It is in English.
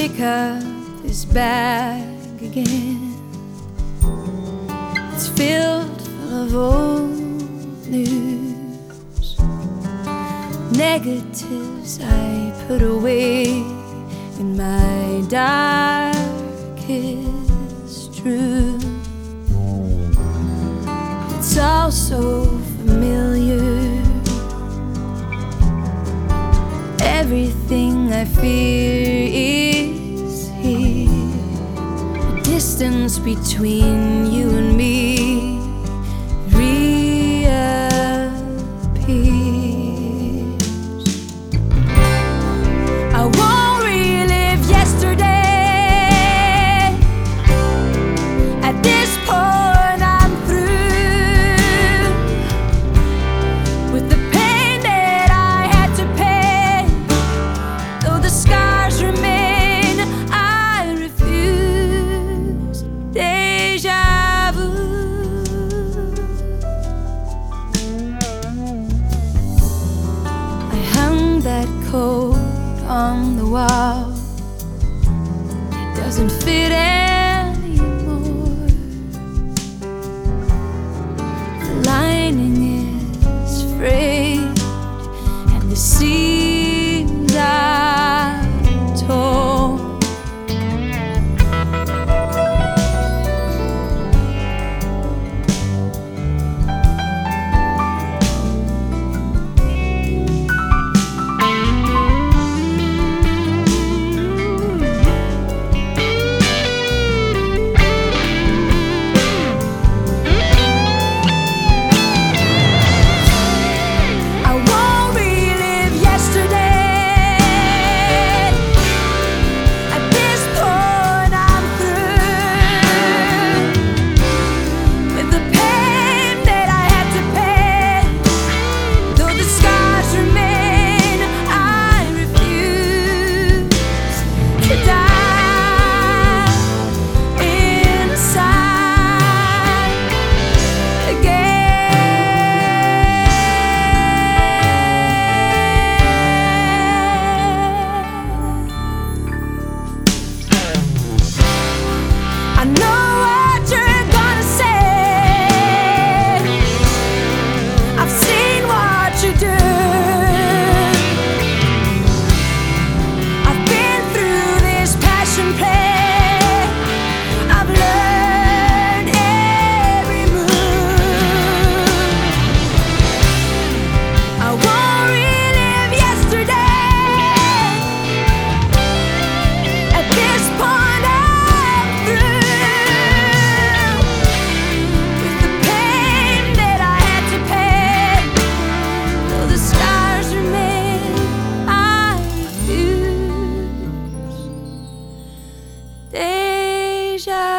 pick up this bag again. It's filled full of old news, negatives I put away in my darkest truth. It's all so familiar. Everything I fear is here. The distance between you and me reappears. I won't relive yesterday. At this point I'm through with the pain that I had to pay. Though the scars remain, I refuse deja vu. I hung that coat on the wall. It doesn't fit anymore. The lining is frayed and the seams are torn. I won't relive yesterday. At this point I'm through with the pain that I had to pay. Though the scars remain, I refuse to die inside again. I know what you're gonna say. I've seen what you do. I've been through this passion play. I've learned every move. I won't relive yesterday. At this point I'm through with the pain that I had to pay. Though the scars remain, I refuse deja